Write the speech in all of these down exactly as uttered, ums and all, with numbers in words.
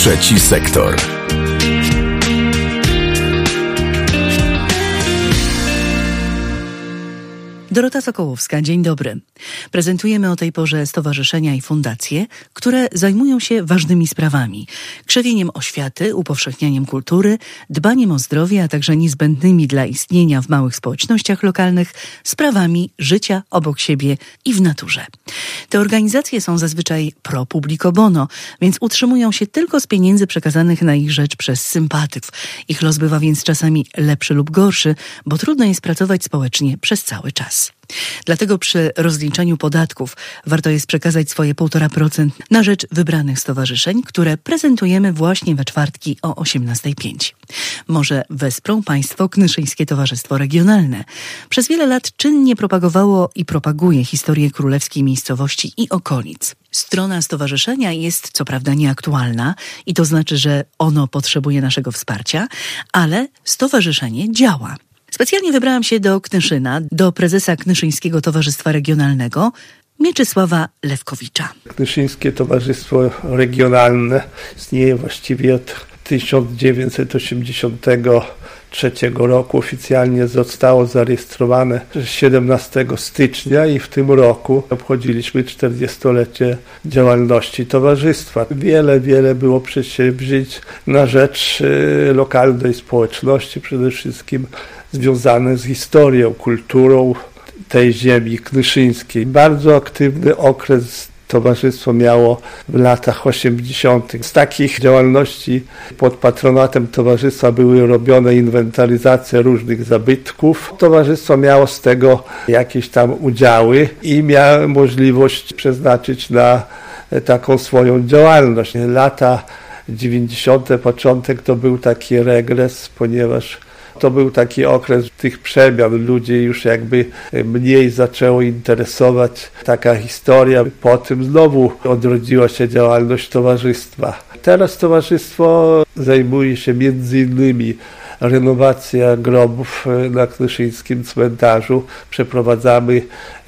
Trzeci sektor. Dorota Sokołowska, dzień dobry. Prezentujemy o tej porze stowarzyszenia i fundacje, które zajmują się ważnymi sprawami. Krzewieniem oświaty, upowszechnianiem kultury, dbaniem o zdrowie, a także niezbędnymi dla istnienia w małych społecznościach lokalnych sprawami życia obok siebie i w naturze. Te organizacje są zazwyczaj pro publico bono, więc utrzymują się tylko z pieniędzy przekazanych na ich rzecz przez sympatyków. Ich los bywa więc czasami lepszy lub gorszy, bo trudno jest pracować społecznie przez cały czas. Dlatego przy rozliczaniu podatków warto jest przekazać swoje półtora procent na rzecz wybranych stowarzyszeń, które prezentujemy właśnie we czwartki o osiemnasta pięć. Może wesprą Państwo Knyszyńskie Towarzystwo Regionalne. Przez wiele lat czynnie propagowało i propaguje historię królewskiej miejscowości i okolic. Strona stowarzyszenia jest co prawda nieaktualna i to znaczy, że ono potrzebuje naszego wsparcia, ale stowarzyszenie działa. Specjalnie wybrałam się do Knyszyna, do prezesa Knyszyńskiego Towarzystwa Regionalnego, Mieczysława Lewkowicza. Knyszyńskie Towarzystwo Regionalne istnieje właściwie od tysiąc dziewięćset osiemdziesiątego trzeciego roku. Oficjalnie zostało zarejestrowane siedemnastego stycznia i w tym roku obchodziliśmy czterdziestolecie działalności towarzystwa. Wiele, wiele było przedsięwzięć na rzecz lokalnej społeczności, przede wszystkim związane z historią, kulturą tej ziemi knyszyńskiej. Bardzo aktywny okres towarzystwo miało w latach osiemdziesiątych. Z takich działalności pod patronatem towarzystwa były robione inwentaryzacje różnych zabytków. Towarzystwo miało z tego jakieś tam udziały i miało możliwość przeznaczyć na taką swoją działalność. Lata dziewięćdziesiąte, początek to był taki regres, ponieważ to był taki okres tych przemian. Ludzie już jakby mniej zaczęło interesować taka historia. Po tym znowu odrodziła się działalność towarzystwa. Teraz towarzystwo zajmuje się między innymi renowacją grobów na Knyszyńskim cmentarzu. Przeprowadzamy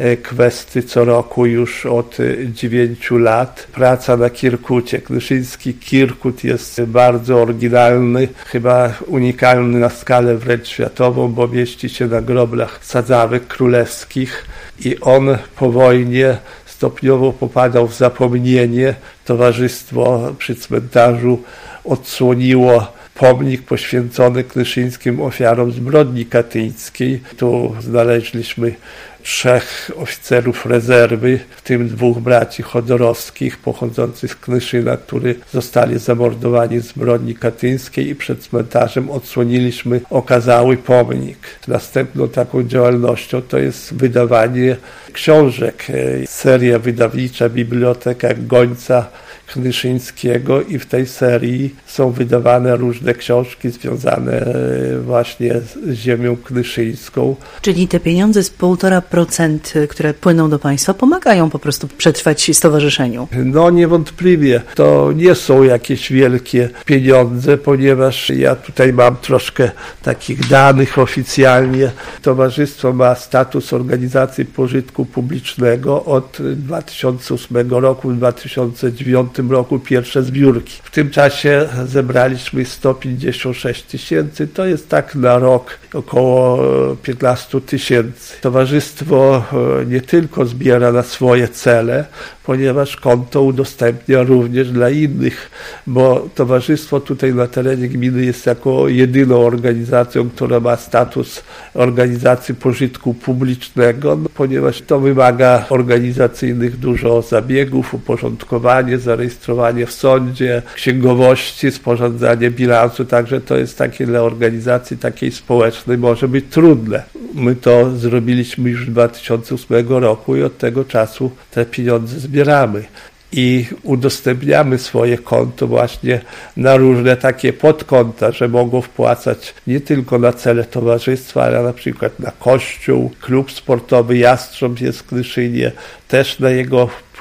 kwesty co roku już od dziewięciu lat. Praca na Kirkucie. Knyszyński Kirkut jest bardzo oryginalny, chyba unikalny na skalę wręcz światową, bo mieści się na groblach sadzawek królewskich i on po wojnie stopniowo popadał w zapomnienie. Towarzystwo przy cmentarzu odsłoniło pomnik poświęcony knyszyńskim ofiarom zbrodni katyńskiej. Tu znaleźliśmy trzech oficerów rezerwy, w tym dwóch braci Chodorowskich pochodzących z Knyszyna, którzy zostali zamordowani w zbrodni katyńskiej i przed cmentarzem odsłoniliśmy okazały pomnik. Następną taką działalnością to jest wydawanie książek. Seria wydawnicza Biblioteka Gońca Knyszyńskiego i w tej serii są wydawane różne książki związane właśnie z ziemią knyszyńską. Czyli te pieniądze z półtora procent, które płyną do państwa, pomagają po prostu przetrwać stowarzyszeniu? No niewątpliwie. To nie są jakieś wielkie pieniądze, ponieważ ja tutaj mam troszkę takich danych oficjalnie. Towarzystwo ma status organizacji pożytku publicznego od dwa tysiące ósmego roku, w dwa tysiące dziewiątym roku pierwsze zbiórki. W tym czasie zebraliśmy sto pięćdziesiąt sześć tysięcy, to jest tak na rok około piętnaście tysięcy. Towarzystwo nie tylko zbiera na swoje cele, ponieważ konto udostępnia również dla innych, bo towarzystwo tutaj na terenie gminy jest jako jedyną organizacją, która ma status organizacji pożytku publicznego, no, ponieważ to wymaga organizacyjnych dużo zabiegów, uporządkowanie, zarejestrowanie w sądzie, księgowości, sporządzanie bilansu, także to jest takie dla organizacji takiej społecznej może być trudne. My to zrobiliśmy już w dwa tysiące ósmego roku i od tego czasu te pieniądze zbieramy i udostępniamy swoje konto właśnie na różne takie podkonta, że mogą wpłacać nie tylko na cele towarzystwa, ale na przykład na kościół, klub sportowy Jastrząb jest w Knyszynie, też na jego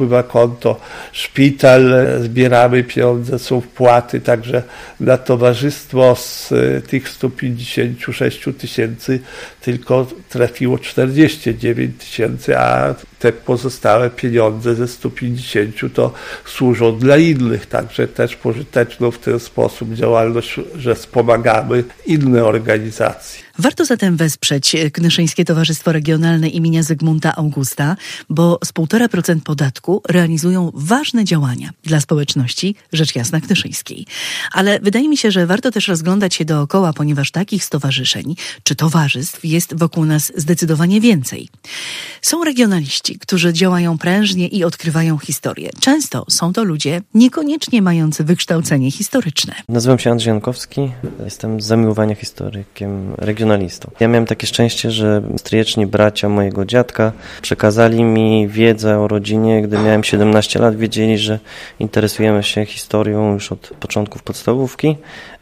wpływa konto, szpital, zbieramy pieniądze, są wpłaty, także na towarzystwo z tych stu pięćdziesięciu sześciu tysięcy tylko trafiło czterdzieści dziewięć tysięcy, a te pozostałe pieniądze ze stu pięćdziesięciu to służą dla innych, także też pożyteczną w ten sposób działalność, że wspomagamy inne organizacje. Warto zatem wesprzeć Knyszyńskie Towarzystwo Regionalne imienia Zygmunta Augusta, bo z półtora procent podatku realizują ważne działania dla społeczności, rzecz jasna, knyszyńskiej. Ale wydaje mi się, że warto też rozglądać się dookoła, ponieważ takich stowarzyszeń czy towarzystw jest wokół nas zdecydowanie więcej. Są regionaliści, którzy działają prężnie i odkrywają historię. Często są to ludzie niekoniecznie mający wykształcenie historyczne. Nazywam się Andrzej Jankowski, jestem z zamiłowania historykiem regionalistą. Ja miałem takie szczęście, że stryjeczni bracia mojego dziadka przekazali mi wiedzę o rodzinie. Gdy miałem siedemnaście lat, wiedzieli, że interesujemy się historią już od początków podstawówki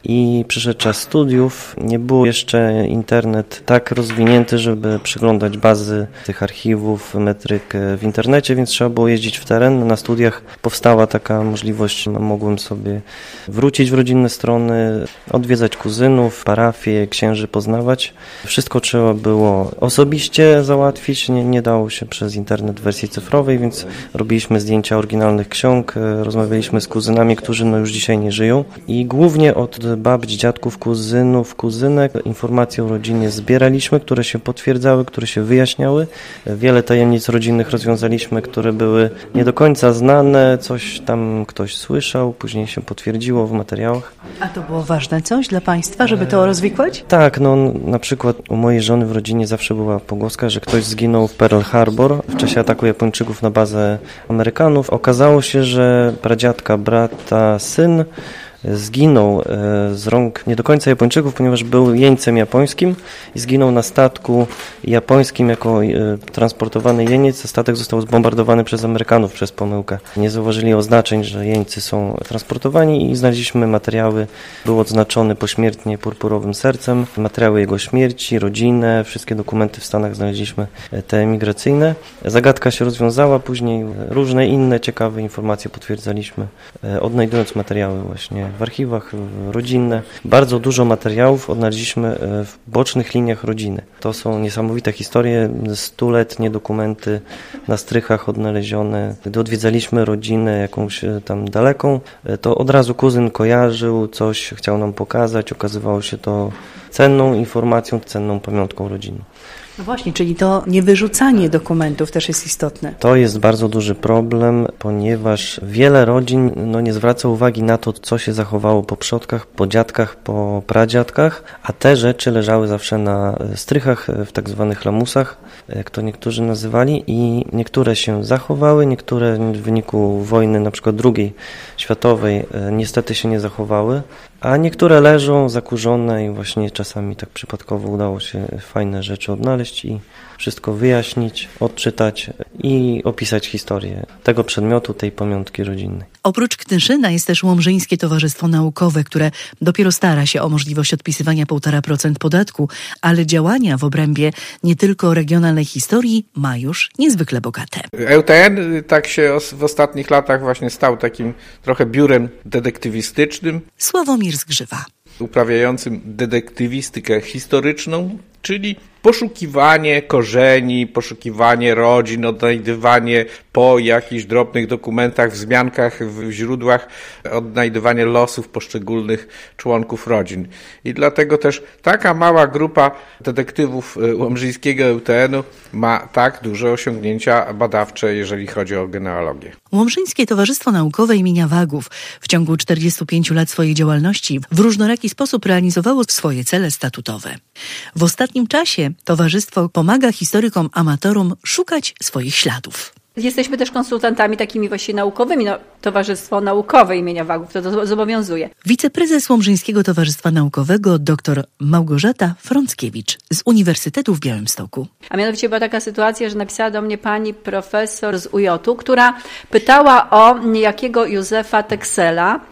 i przyszedł czas studiów. Nie był jeszcze internet tak rozwinięty, żeby przeglądać bazy tych archiwów, metryk w internecie, więc trzeba było jeździć w teren. Na studiach powstała taka możliwość, mogłem sobie wrócić w rodzinne strony, odwiedzać kuzynów, parafie, księży poznawać. Wszystko trzeba było osobiście załatwić, nie, nie dało się przez internet w wersji cyfrowej, więc robiliśmy zdjęcia oryginalnych ksiąg, rozmawialiśmy z kuzynami, którzy no już dzisiaj nie żyją i głównie od babci, dziadków, kuzynów, kuzynek informacje o rodzinie zbieraliśmy, które się potwierdzały, które się wyjaśniały. Wiele tajemnic rodzinnych rozwiązaliśmy, które były nie do końca znane, coś tam ktoś słyszał, później się potwierdziło w materiałach. A to było ważne coś dla Państwa, żeby to rozwikłać? Tak, no na przykład u mojej żony w rodzinie zawsze była pogłoska, że ktoś zginął w Pearl Harbor w czasie ataku Japończyków na bazę Amerykanów. Okazało się, że pradziadka, brata, syn zginął z rąk nie do końca Japończyków, ponieważ był jeńcem japońskim i zginął na statku japońskim jako transportowany jeniec. Statek został zbombardowany przez Amerykanów przez pomyłkę. Nie zauważyli oznaczeń, że jeńcy są transportowani i znaleźliśmy materiały. Był odznaczony pośmiertnie purpurowym sercem, materiały jego śmierci, rodzinę, wszystkie dokumenty w Stanach znaleźliśmy, te emigracyjne. Zagadka się rozwiązała, później różne inne ciekawe informacje potwierdzaliśmy, odnajdując materiały właśnie w archiwach rodzinne. Bardzo dużo materiałów odnaleźliśmy w bocznych liniach rodziny. To są niesamowite historie, stuletnie dokumenty na strychach odnalezione. Gdy odwiedzaliśmy rodzinę jakąś tam daleką, to od razu kuzyn kojarzył, coś chciał nam pokazać. Okazywało się to cenną informacją, cenną pamiątką rodzinną. No właśnie, czyli to niewyrzucanie dokumentów też jest istotne. To jest bardzo duży problem, ponieważ wiele rodzin no, nie zwraca uwagi na to, co się zachowało po przodkach, po dziadkach, po pradziadkach, a te rzeczy leżały zawsze na strychach, w tak zwanych lamusach, jak to niektórzy nazywali, i niektóre się zachowały, niektóre w wyniku wojny, na przykład drugiej światowej, niestety się nie zachowały, a niektóre leżą zakurzone i właśnie czasami tak przypadkowo udało się fajne rzeczy odnaleźć i wszystko wyjaśnić, odczytać i opisać historię tego przedmiotu, tej pamiątki rodzinnej. Oprócz Knyszyna jest też Łomżyńskie Towarzystwo Naukowe, które dopiero stara się o możliwość odpisywania półtora procent podatku, ale działania w obrębie nie tylko regionalnej historii ma już niezwykle bogate. E U T N tak się w ostatnich latach właśnie stał takim trochę biurem detektywistycznym. Sławomir Zgrzywa. Uprawiającym detektywistykę historyczną, czyli poszukiwanie korzeni, poszukiwanie rodzin, odnajdywanie po jakichś drobnych dokumentach, wzmiankach w źródłach, odnajdywanie losów poszczególnych członków rodzin. I dlatego też taka mała grupa detektywów łomżyńskiego E U T N-u ma tak duże osiągnięcia badawcze, jeżeli chodzi o genealogię. Łomżyńskie Towarzystwo Naukowe imienia Wagów w ciągu czterdziestu pięciu lat swojej działalności w różnoraki sposób realizowało swoje cele statutowe. W ostatnim czasie towarzystwo pomaga historykom amatorom szukać swoich śladów. Jesteśmy też konsultantami takimi właśnie naukowymi. No, Towarzystwo Naukowe imienia Wagów to, to zobowiązuje. Wiceprezes Łomżyńskiego Towarzystwa Naukowego dr Małgorzata Frąckiewicz z Uniwersytetu w Białymstoku. A mianowicie była taka sytuacja, że napisała do mnie pani profesor z U J-u, która pytała o niejakiego Józefa Teksela,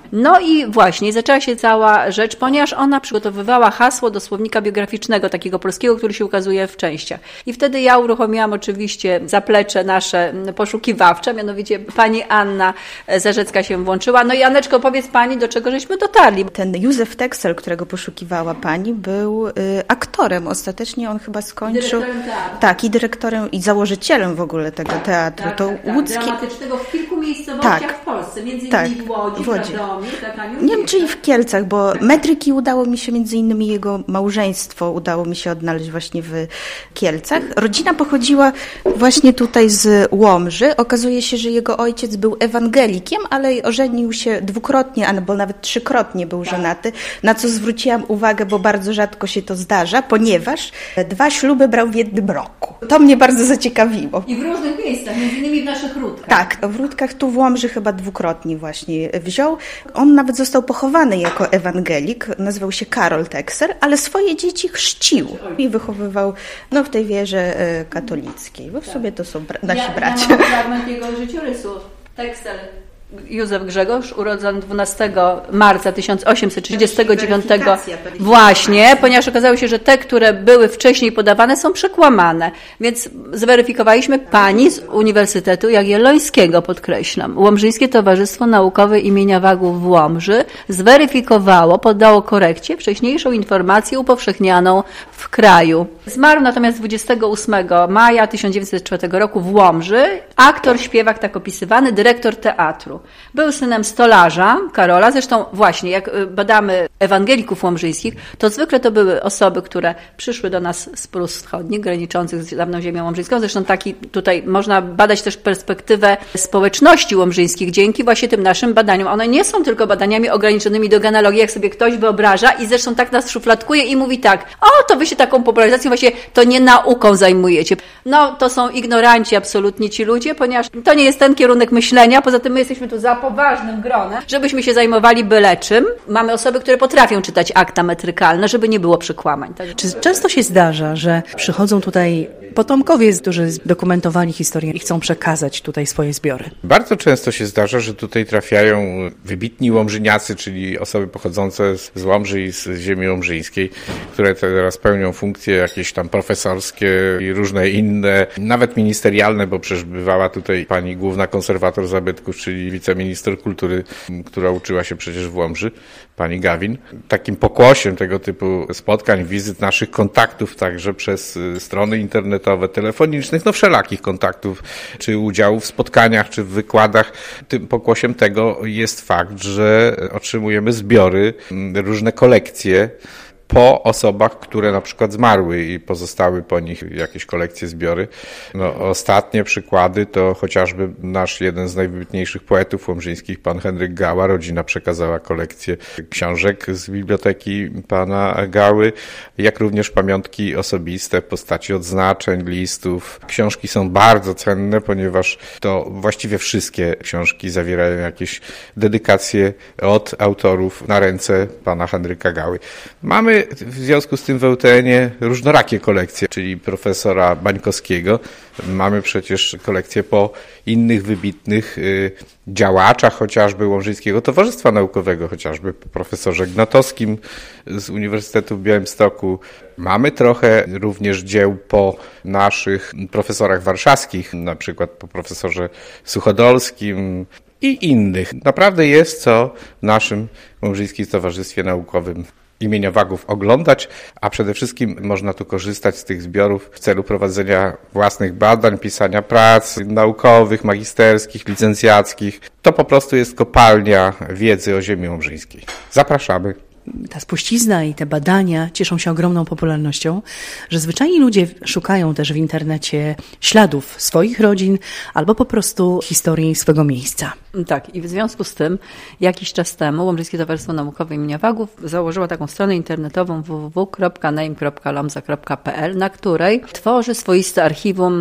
No i właśnie zaczęła się cała rzecz, ponieważ ona przygotowywała hasło do słownika biograficznego, takiego polskiego, który się ukazuje w częściach. I wtedy ja uruchomiłam oczywiście zaplecze nasze poszukiwawcze, mianowicie pani Anna Zarzecka się włączyła. No i Aneczko, powiedz pani, do czego żeśmy dotarli. Ten Józef Teksel, którego poszukiwała pani, był y, aktorem. Ostatecznie on chyba skończył... Dyrektorem teatru. Tak, i dyrektorem, i założycielem w ogóle tego teatru. Tak, to tak, tak. łódzki... Dramatycznego w kilku miejscowościach Tak. w Polsce, między Tak, innymi w Łodzi, w Łodzi. w Radomiu, tak, Aniu? Nie wiem, czy i w Kielcach, bo metryki udało mi się, między innymi jego małżeństwo udało mi się odnaleźć właśnie w Kielcach. Rodzina pochodziła właśnie tutaj z Łomży. Okazuje się, że jego ojciec był ewangelikiem, ale ożenił się dwukrotnie, albo nawet trzykrotnie był żonaty, na co zwróciłam uwagę, bo bardzo rzadko się to zdarza, ponieważ dwa śluby brał w jednym roku. To mnie bardzo zaciekawiło. I w różnych miejscach, między innymi w naszych Rudkach. Tak, w Rudkach tu w Łomży chyba dwukrotnie właśnie wziął. On nawet został pochowany jako ewangelik, nazywał się Karol Tekser, ale swoje dzieci chrzcił i wychowywał no, w tej wierze e, katolickiej, bo w sobie to są bra- nasi ja, bracia. Ja mam fragment jego życiorysu. Teksel. Józef Grzegorz, urodzony dwunastego marca tysiąc osiemset trzydziestego dziewiątego. Właśnie, ponieważ okazało się, że te, które były wcześniej podawane, są przekłamane. Więc zweryfikowaliśmy pani z Uniwersytetu Jagiellońskiego, podkreślam. Łomżyńskie Towarzystwo Naukowe imienia Wagów w Łomży zweryfikowało, poddało korekcie wcześniejszą informację upowszechnianą w kraju. Zmarł natomiast dwudziestego ósmego maja tysiąc dziewięćset czwartego roku w Łomży. Aktor, śpiewak tak opisywany, dyrektor teatru. Był synem stolarza, Karola. Zresztą właśnie, jak badamy ewangelików łomżyńskich, to zwykle to były osoby, które przyszły do nas z Prus Wschodnich, graniczących z dawną ziemią łomżyńską. Zresztą taki tutaj można badać też perspektywę społeczności łomżyńskich dzięki właśnie tym naszym badaniom. One nie są tylko badaniami ograniczonymi do genealogii, jak sobie ktoś wyobraża i zresztą tak nas szufladkuje i mówi tak, o, to wy się taką popularyzacją właśnie, to nie nauką zajmujecie. No, to są ignoranci absolutnie ci ludzie, ponieważ to nie jest ten kierunek myślenia, poza tym my jesteśmy tu za poważnym gronem, żebyśmy się zajmowali byle czym. Mamy osoby, które potrafią czytać akta metrykalne, żeby nie było przekłamań. Tak? Czy często się zdarza, że przychodzą tutaj potomkowie, którzy dokumentowali historię i chcą przekazać tutaj swoje zbiory? Bardzo często się zdarza, że tutaj trafiają wybitni łomżyniacy, czyli osoby pochodzące z Łomży i z ziemi łomżyńskiej, które teraz pełnią funkcje jakieś tam profesorskie i różne inne, nawet ministerialne, bo przecież bywała tutaj pani główna konserwator zabytków, czyli wiceminister kultury, która uczyła się przecież w Łomży, pani Gawin. Takim pokłosiem tego typu spotkań, wizyt, naszych kontaktów także przez strony internetowe, telefonicznych, no wszelakich kontaktów, czy udziału w spotkaniach, czy w wykładach. Tym pokłosiem tego jest fakt, że otrzymujemy zbiory, różne kolekcje po osobach, które na przykład zmarły i pozostały po nich jakieś kolekcje, zbiory. No, ostatnie przykłady to chociażby nasz jeden z najwybitniejszych poetów łomżyńskich, pan Henryk Gała. Rodzina przekazała kolekcję książek z biblioteki pana Gały, jak również pamiątki osobiste w postaci odznaczeń, listów. Książki są bardzo cenne, ponieważ to właściwie wszystkie książki zawierają jakieś dedykacje od autorów na ręce pana Henryka Gały. Mamy w związku z tym w E U T N-ie różnorakie kolekcje, czyli profesora Bańkowskiego. Mamy przecież kolekcje po innych wybitnych y, działaczach, chociażby Łomżyńskiego Towarzystwa Naukowego, chociażby po profesorze Gnatowskim z Uniwersytetu w Białymstoku. Mamy trochę również dzieł po naszych profesorach warszawskich, na przykład po profesorze Suchodolskim i innych. Naprawdę jest co w naszym Łomżyńskim Towarzystwie Naukowym imienia Wagów oglądać, a przede wszystkim można tu korzystać z tych zbiorów w celu prowadzenia własnych badań, pisania prac naukowych, magisterskich, licencjackich. To po prostu jest kopalnia wiedzy o ziemi łomżyńskiej. Zapraszamy. Ta spuścizna i te badania cieszą się ogromną popularnością, że zwyczajni ludzie szukają też w internecie śladów swoich rodzin albo po prostu historii swego miejsca. Tak, i w związku z tym jakiś czas temu Łomżyńskie Towarzystwo Naukowe imienia Wagów założyło taką stronę internetową w w w kropka name kropka lomza kropka p l, na której tworzy swoiste archiwum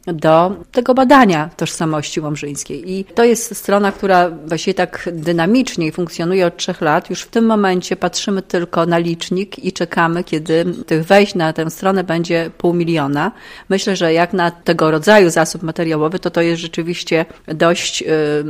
do tego badania tożsamości łomżyńskiej. I to jest strona, która właściwie tak dynamicznie funkcjonuje od trzech lat. Już w tym momencie patrzymy tylko na licznik i czekamy, kiedy tych wejść na tę stronę będzie pół miliona. Myślę, że jak na tego rodzaju zasób materiałowy, to to jest rzeczywiście dość y,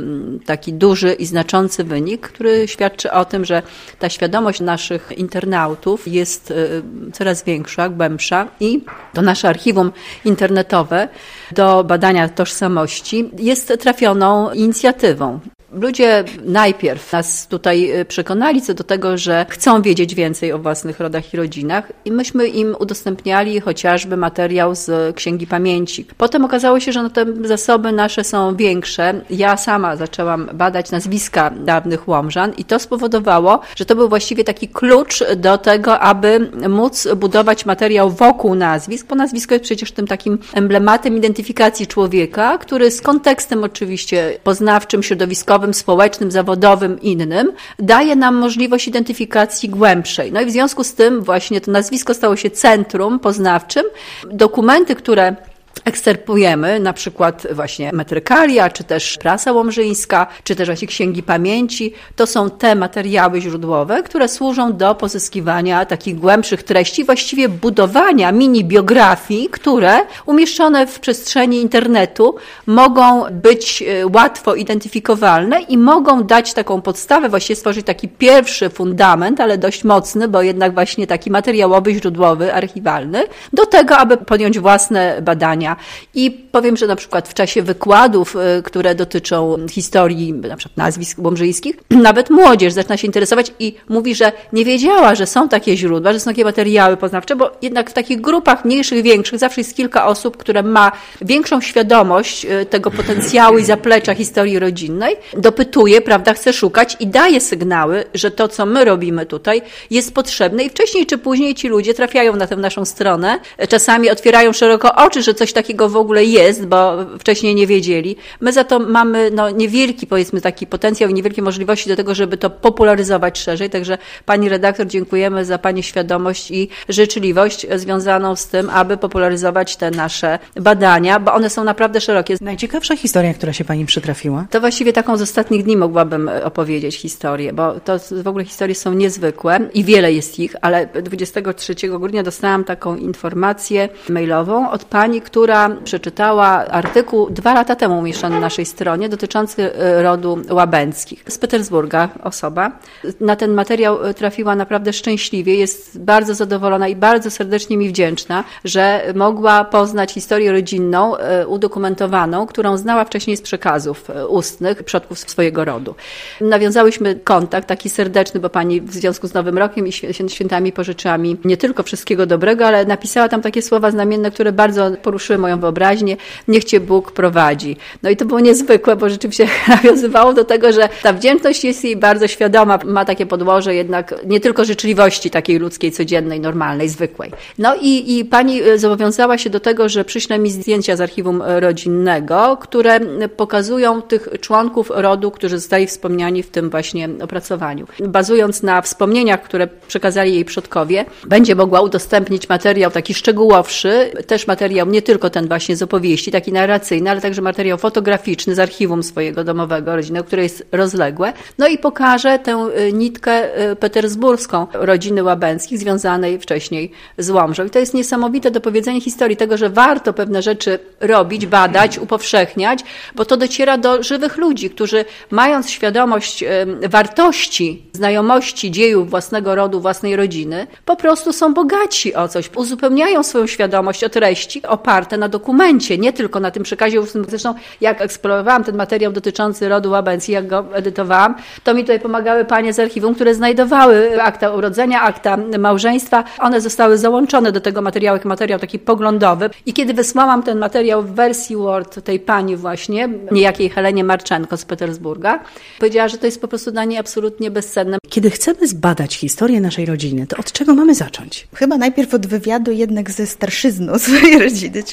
taki duży i znaczący wynik, który świadczy o tym, że ta świadomość naszych internautów jest y, coraz większa, głębsza i to nasze archiwum internetowe do badania tożsamości jest trafioną inicjatywą. Ludzie najpierw nas tutaj przekonali co do tego, że chcą wiedzieć więcej o własnych rodach i rodzinach i myśmy im udostępniali chociażby materiał z Księgi Pamięci. Potem okazało się, że no te zasoby nasze są większe. Ja sama zaczęłam badać nazwiska dawnych Łomżan i to spowodowało, że to był właściwie taki klucz do tego, aby móc budować materiał wokół nazwisk, bo nazwisko jest przecież tym takim emblematem identyfikacji człowieka, który z kontekstem oczywiście poznawczym, środowiskowym, społecznym, zawodowym, innym, daje nam możliwość identyfikacji głębszej. No i w związku z tym właśnie to nazwisko stało się centrum poznawczym. Dokumenty, które eksterpujemy, na przykład właśnie metrykalia, czy też prasa łomżyńska, czy też właśnie księgi pamięci, to są te materiały źródłowe, które służą do pozyskiwania takich głębszych treści, właściwie budowania mini biografii, które umieszczone w przestrzeni internetu mogą być łatwo identyfikowalne i mogą dać taką podstawę, właściwie stworzyć taki pierwszy fundament, ale dość mocny, bo jednak właśnie taki materiałowy, źródłowy, archiwalny, do tego, aby podjąć własne badania. I powiem, że na przykład w czasie wykładów, które dotyczą historii, na przykład nazwisk łomżyńskich, nawet młodzież zaczyna się interesować i mówi, że nie wiedziała, że są takie źródła, że są takie materiały poznawcze, bo jednak w takich grupach mniejszych, większych zawsze jest kilka osób, które ma większą świadomość tego potencjału i zaplecza historii rodzinnej, dopytuje, prawda, chce szukać i daje sygnały, że to, co my robimy tutaj, jest potrzebne i wcześniej czy później ci ludzie trafiają na tę naszą stronę, czasami otwierają szeroko oczy, że coś takiego w ogóle jest, bo wcześniej nie wiedzieli. My za to mamy no, niewielki, powiedzmy, taki potencjał i niewielkie możliwości do tego, żeby to popularyzować szerzej. Także pani redaktor, dziękujemy za pani świadomość i życzliwość związaną z tym, aby popularyzować te nasze badania, bo one są naprawdę szerokie. Najciekawsza historia, która się pani przytrafiła? To właściwie taką z ostatnich dni mogłabym opowiedzieć historię, bo to w ogóle historie są niezwykłe i wiele jest ich, ale dwudziestego trzeciego grudnia dostałam taką informację mailową od pani, która przeczytała artykuł dwa lata temu umieszczony na naszej stronie dotyczący rodu Łabęckich. Z Petersburga osoba. Na ten materiał trafiła naprawdę szczęśliwie, jest bardzo zadowolona i bardzo serdecznie mi wdzięczna, że mogła poznać historię rodzinną udokumentowaną, którą znała wcześniej z przekazów ustnych przodków swojego rodu. Nawiązałyśmy kontakt taki serdeczny, bo pani w związku z Nowym Rokiem i świętami pożyczyła mi nie tylko wszystkiego dobrego, ale napisała tam takie słowa znamienne, które bardzo poruszyły moją wyobraźnię. Niech Cię Bóg prowadzi. No i to było niezwykłe, bo rzeczywiście nawiązywało do tego, że ta wdzięczność jest jej bardzo świadoma, ma takie podłoże jednak nie tylko życzliwości takiej ludzkiej, codziennej, normalnej, zwykłej. No i, i pani zobowiązała się do tego, że przyśle mi zdjęcia z archiwum rodzinnego, które pokazują tych członków rodu, którzy zostali wspomniani w tym właśnie opracowaniu. Bazując na wspomnieniach, które przekazali jej przodkowie, będzie mogła udostępnić materiał taki szczegółowszy, też materiał nie tylko ten właśnie z opowieści, taki narracyjny, ale także materiał fotograficzny z archiwum swojego domowego, rodzinnego, które jest rozległe. No i pokaże tę nitkę petersburską rodziny Łabęckich, związanej wcześniej z Łomżą. I to jest niesamowite dopowiedzenie historii tego, że warto pewne rzeczy robić, badać, upowszechniać, bo to dociera do żywych ludzi, którzy mając świadomość wartości, znajomości dziejów własnego rodu, własnej rodziny, po prostu są bogaci o coś, uzupełniają swoją świadomość o treści oparte na dokumencie, nie tylko na tym przekazie ustnym. Zresztą jak eksplorowałam ten materiał dotyczący rodu Łabęckich, jak go edytowałam, to mi tutaj pomagały panie z archiwum, które znajdowały akta urodzenia, akta małżeństwa. One zostały załączone do tego materiału, jak materiał taki poglądowy. I kiedy wysłałam ten materiał w wersji Word tej pani właśnie, niejakiej Helenie Marczenko z Petersburga, powiedziała, że to jest po prostu dla niej absolutnie bezcenne. Kiedy chcemy zbadać historię naszej rodziny, to od czego mamy zacząć? Chyba najpierw od wywiadu jednak ze starszyzną swojej rodziny, czyli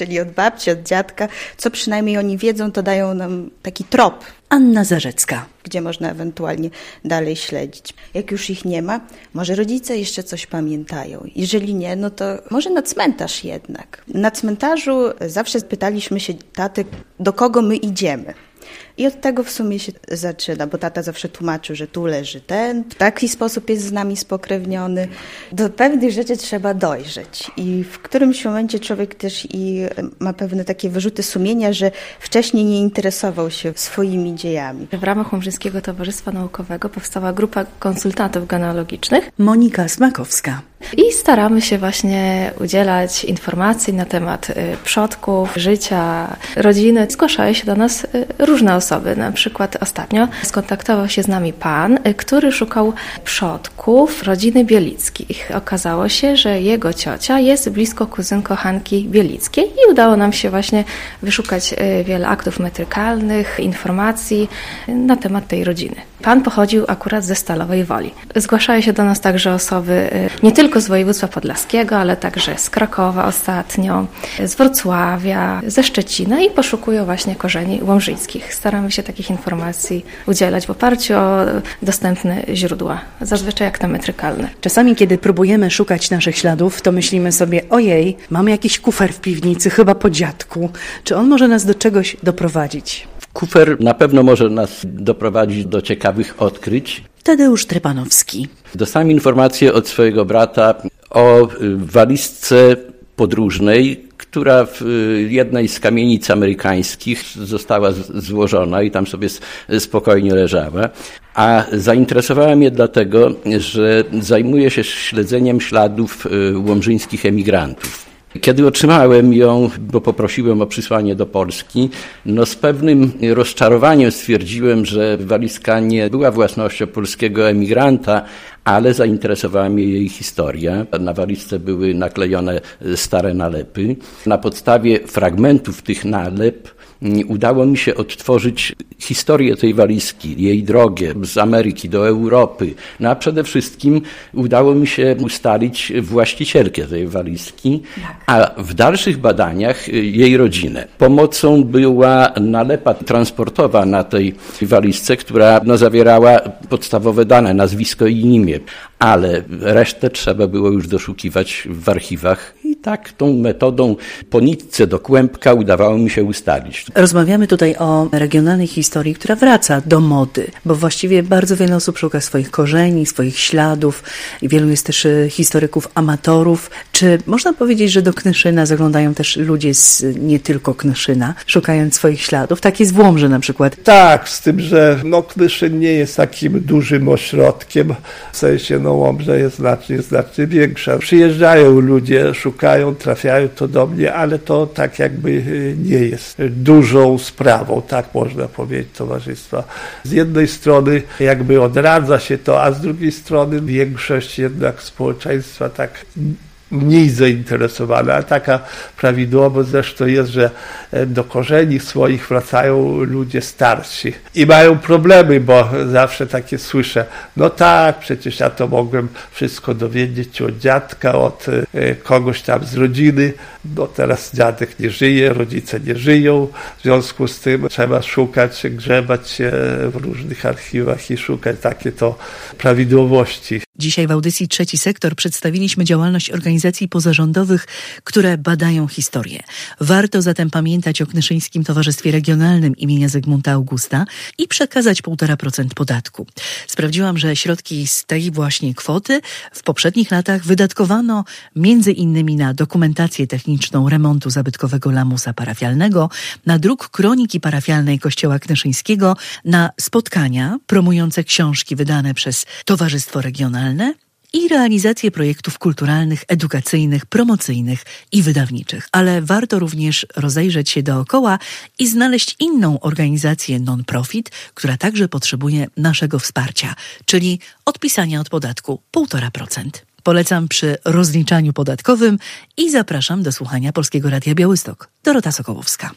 czyli od babci, od dziadka. Co przynajmniej oni wiedzą, to dają nam taki trop. Anna Zarzecka. Gdzie można ewentualnie dalej śledzić. Jak już ich nie ma, może rodzice jeszcze coś pamiętają. Jeżeli nie, no to może na cmentarz jednak. Na cmentarzu zawsze pytaliśmy się taty, do kogo my idziemy. I od tego w sumie się zaczyna, bo tata zawsze tłumaczył, że tu leży ten, w taki sposób jest z nami spokrewniony. Do pewnych rzeczy trzeba dojrzeć i w którymś momencie człowiek też i ma pewne takie wyrzuty sumienia, że wcześniej nie interesował się swoimi dziejami. W ramach Łomżyńskiego Towarzystwa Naukowego powstała grupa konsultantów genealogicznych. Monika Smakowska. I staramy się właśnie udzielać informacji na temat przodków, życia, rodziny. Zgłaszają się do nas różne osoby. Na przykład ostatnio skontaktował się z nami pan, który szukał przodków rodziny Bielickich. Okazało się, że jego ciocia jest blisko kuzynką Hanki Bielickiej i udało nam się właśnie wyszukać wiele aktów metrykalnych, informacji na temat tej rodziny. Pan pochodził akurat ze Stalowej Woli. Zgłaszają się do nas także osoby nie tylko z województwa podlaskiego, ale także z Krakowa ostatnio, z Wrocławia, ze Szczecina i poszukują właśnie korzeni łomżyńskich. Staramy się takich informacji udzielać w oparciu o dostępne źródła, zazwyczaj akta metrykalne. Czasami, kiedy próbujemy szukać naszych śladów, to myślimy sobie, ojej, mamy jakiś kufer w piwnicy, chyba po dziadku. Czy on może nas do czegoś doprowadzić? Kufer na pewno może nas doprowadzić do ciekawych odkryć. Tadeusz Trepanowski. Dostałem informację od swojego brata o walizce podróżnej, która w jednej z kamienic amerykańskich została złożona i tam sobie spokojnie leżała. A zainteresowałem mnie dlatego, że zajmuję się śledzeniem śladów łomżyńskich emigrantów. Kiedy otrzymałem ją, bo poprosiłem o przysłanie do Polski, no z pewnym rozczarowaniem stwierdziłem, że walizka nie była własnością polskiego emigranta, ale zainteresowała mnie jej historia. Na walizce były naklejone stare nalepy. Na podstawie fragmentów tych nalep udało mi się odtworzyć historię tej walizki, jej drogę z Ameryki do Europy. No a przede wszystkim udało mi się ustalić właścicielkę tej walizki, a w dalszych badaniach jej rodzinę. Pomocą była nalepa transportowa na tej walizce, która no, zawierała podstawowe dane, nazwisko i imię, ale resztę trzeba było już doszukiwać w archiwach i tak tą metodą po nitce do kłębka udawało mi się ustalić. Rozmawiamy tutaj o regionalnej historii, która wraca do mody, bo właściwie bardzo wiele osób szuka swoich korzeni, swoich śladów i wielu jest też historyków, amatorów. Czy można powiedzieć, że do Knyszyna zaglądają też ludzie z nie tylko Knyszyna, szukając swoich śladów? Tak jest w Łomży na przykład. Tak, z tym, że no, Knyszyn nie jest takim dużym ośrodkiem, w sensie no, Łomża jest znacznie, znacznie większa. Przyjeżdżają ludzie, szukają, trafiają to do mnie, ale to tak jakby nie jest dużą sprawą, tak można powiedzieć, towarzystwa. Z jednej strony jakby odradza się to, a z drugiej strony większość jednak społeczeństwa tak mniej zainteresowana, a taka prawidłowość zresztą jest, że do korzeni swoich wracają ludzie starsi i mają problemy, bo zawsze takie słyszę, no tak, przecież ja to mogłem wszystko dowiedzieć od dziadka, od kogoś tam z rodziny, no teraz dziadek nie żyje, rodzice nie żyją, w związku z tym trzeba szukać, grzebać się w różnych archiwach i szukać takie to prawidłowości. Dzisiaj w audycji Trzeci Sektor przedstawiliśmy działalność organizacji pozarządowych, które badają historię. Warto zatem pamiętać o Knyszyńskim Towarzystwie Regionalnym imienia Zygmunta Augusta i przekazać półtora procent podatku. Sprawdziłam, że środki z tej właśnie kwoty w poprzednich latach wydatkowano między innymi na dokumentację techniczną remontu zabytkowego lamusa parafialnego, na druk kroniki parafialnej Kościoła Knyszyńskiego, na spotkania promujące książki wydane przez Towarzystwo Regionalne i realizację projektów kulturalnych, edukacyjnych, promocyjnych i wydawniczych. Ale warto również rozejrzeć się dookoła i znaleźć inną organizację non-profit, która także potrzebuje naszego wsparcia, czyli odpisania od podatku półtora procent. Polecam przy rozliczaniu podatkowym i zapraszam do słuchania Polskiego Radia Białystok. Dorota Sokołowska.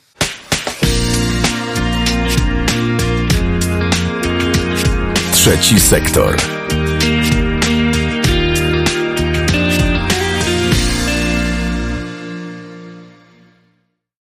Trzeci sektor.